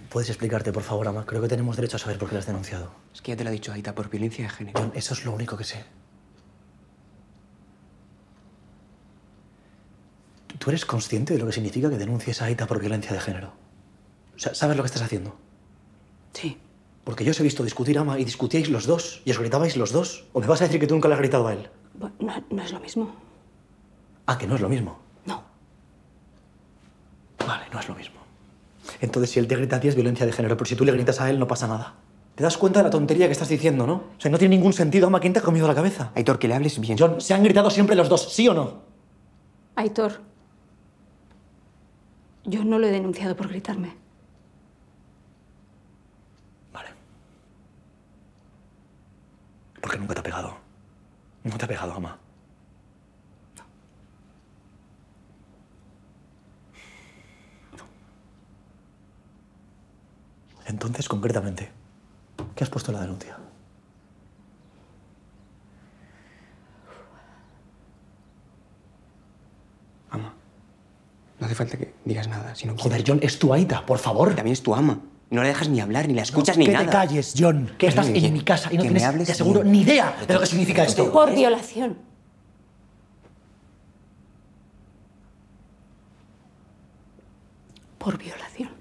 ¿Puedes explicarte, por favor, Ama? Creo que tenemos derecho a saber por qué la has denunciado. Es que ya te lo ha dicho Aita, por violencia de género. John, eso es lo único que sé. ¿Tú eres consciente de lo que significa que denuncies a Aita por violencia de género? O sea, ¿sabes lo que estás haciendo? Sí. Porque yo os he visto discutir, Ama, y discutíais los dos, y os gritabais los dos. ¿O me vas a decir que tú nunca le has gritado a él? Bueno, no es lo mismo. Ah, que no es lo mismo. No. Vale, no es lo mismo. Entonces, si él te grita a ti es violencia de género, pero si tú le gritas a él no pasa nada. ¿Te das cuenta de la tontería que estás diciendo, no? O sea, no tiene ningún sentido, Ama. ¿Quién te ha comido la cabeza? Aitor, que le hables bien. John, se han gritado siempre los dos, ¿sí o no? Aitor, yo no lo he denunciado por gritarme. Vale. Porque nunca te ha pegado. No te ha pegado, Ama. Entonces, concretamente, ¿qué has puesto en la denuncia? Ama, no hace falta que digas nada, si no Joder, quieres. John, es tu Aita, por favor. También es tu ama. No la dejas ni hablar, ni la escuchas, ni que nada. te calles, John. Que estás Oye, en mi casa y no que me tienes, hables te aseguro, bien. ni idea de lo que significa esto. Por violación. Por violación.